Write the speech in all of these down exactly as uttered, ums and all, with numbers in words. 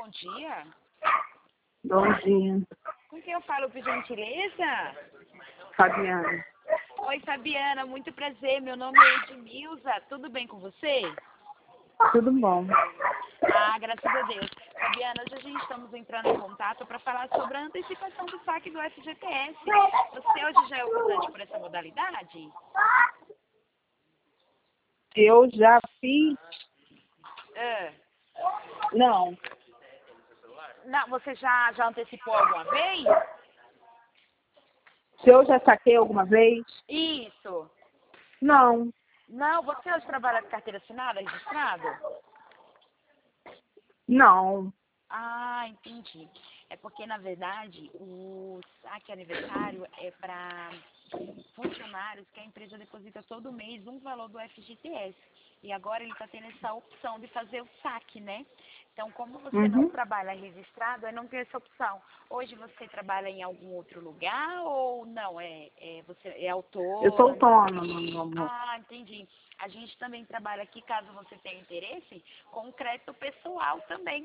dia. Bom dia, Com quem eu falo, por gentileza? Fabiana. Oi, Fabiana, muito prazer. Meu nome é Edmilza. Tudo bem com você? Tudo bom? Ah, graças a Deus. Fabiana, hoje a gente estamos entrando em contato para falar sobre a antecipação do saque do F G T S. Você hoje já é optante por essa modalidade? Eu já fiz. Ah. Não, Não, você já, já antecipou alguma vez? se eu já saquei alguma vez? Isso. Não, Não, você hoje trabalha com carteira assinada, registrado? não. Ah, entendi. É porque, na verdade, o saque aniversário é para funcionários que a empresa deposita todo mês um valor do F G T S. E agora ele está tendo essa opção de fazer o saque, né? Então, como você não Uhum. trabalha registrado, aí não tem essa opção. Hoje você trabalha em algum outro lugar ou não? É, é, você é Eu sou autônomo? autônoma, meu amor. Ah, entendi. A gente também trabalha aqui, caso você tenha interesse, com crédito pessoal também.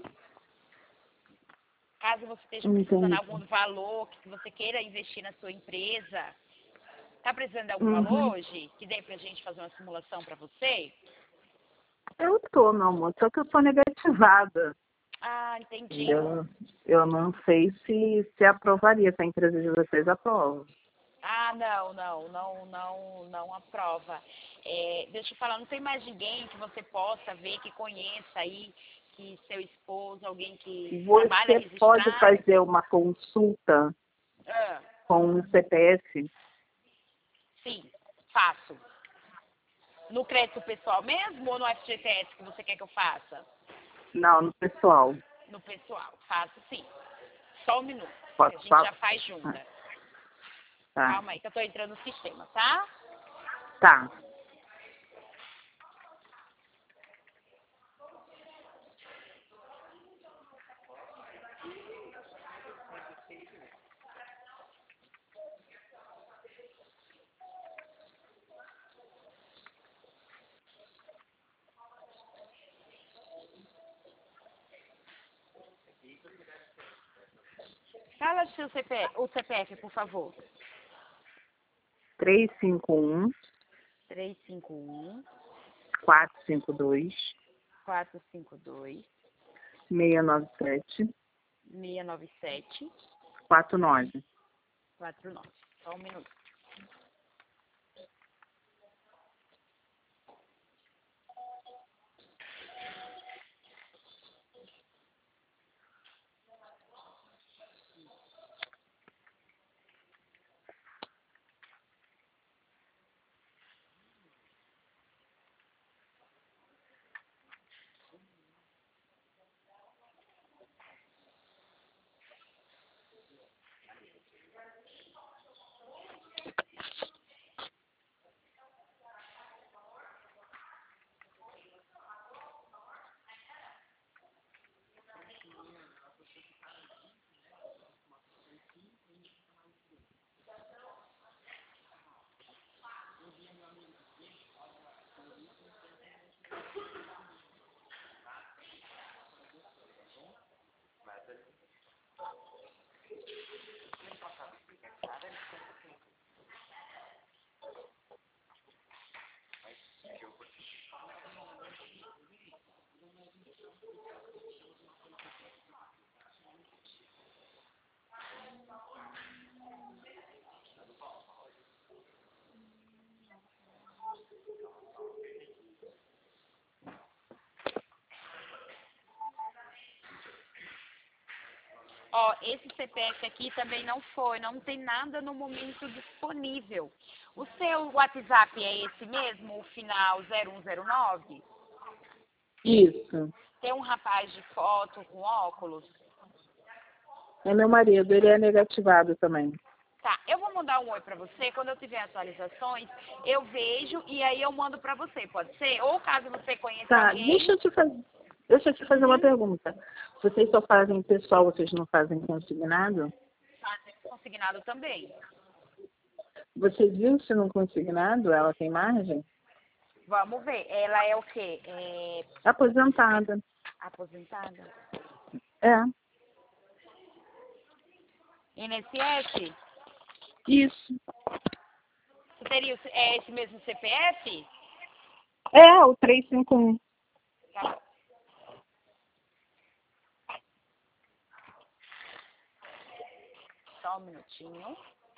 Caso você esteja precisando de Entendi. algum valor que você queira investir na sua empresa, está precisando de algum Uhum. valor hoje que dê para a gente fazer uma simulação para você? Eu tô, meu amor, só que eu sou negativada. Ah, entendi. Eu, eu não sei se, se aprovaria, se a empresa de vocês aprova. Ah, não, não, não, não, não aprova. É, deixa eu falar, não tem mais ninguém que você possa ver, que conheça aí, que seu esposo, alguém que trabalha Você pode registrado? fazer uma consulta Ah, com o C P F? sim, faço. No crédito pessoal mesmo ou no F G T S que você quer que eu faça? Não, no pessoal. No pessoal, faço sim. Só um minuto, que a Pode gente já falar? faz junta. Tá. Calma aí, que eu tô entrando no sistema, tá? Tá. Fala seu C P F, o C P F, por favor. três cinco um, três cinco um, quatro cinco dois, quatro cinco dois, seis nove sete, seis nove sete, quatro nove. quatro nove. Só um minuto. Ó, esse C P F aqui também não foi, não tem nada no momento disponível. O seu WhatsApp é esse mesmo, o final zero um zero nove? Isso. Tem um rapaz de foto com óculos? É meu marido, ele é negativado também. Tá, eu vou mandar um oi pra você. Quando eu tiver atualizações, eu vejo e aí eu mando pra você, pode ser? Ou caso você conheça Tá, alguém, deixa eu te fazer, deixa eu te fazer uma uhum, pergunta. Vocês só fazem pessoal, vocês não fazem consignado? faz consignado também. Você viu se no consignado ela tem margem? Vamos ver. Ela é o quê? É Aposentada. aposentada? É, I N S S? isso. Você teria o- é esse mesmo C P F? É, o trezentos e cinquenta e um. Tá bom. Só um minutinho.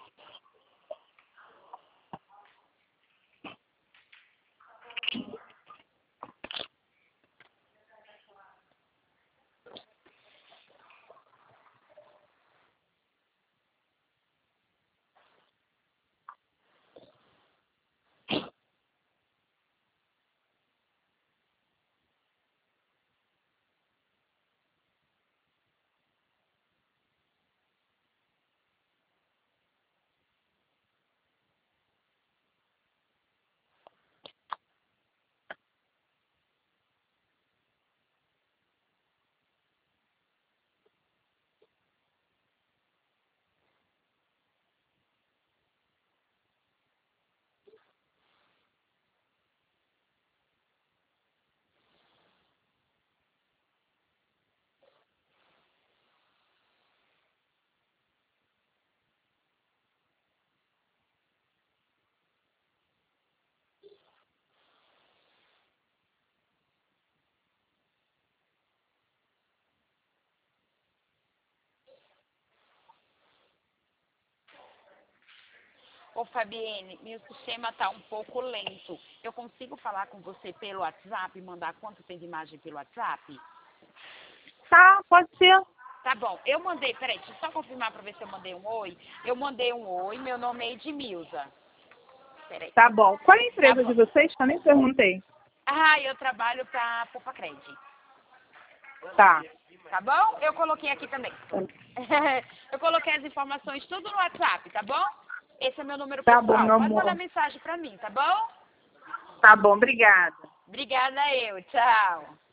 Ô Fabienne, meu sistema tá um pouco lento. Eu consigo falar com você pelo WhatsApp e mandar quanto tem de imagem pelo WhatsApp? Tá, pode ser. Tá bom, eu mandei, peraí, deixa eu só confirmar pra ver se eu mandei um oi. Eu mandei um oi, meu nome é Edmilza. Peraí. Tá bom. Qual é a Tá empresa de bom. vocês? Que eu nem perguntei. Ah, eu trabalho pra Popacred. Tá. Tá bom? Eu coloquei aqui também. Eu coloquei as informações tudo no WhatsApp, tá bom? Esse é meu número Tá bom, pessoal. meu Pode mandar amor. mensagem pra mim, tá bom? Tá bom, obrigada. Obrigada eu. Tchau.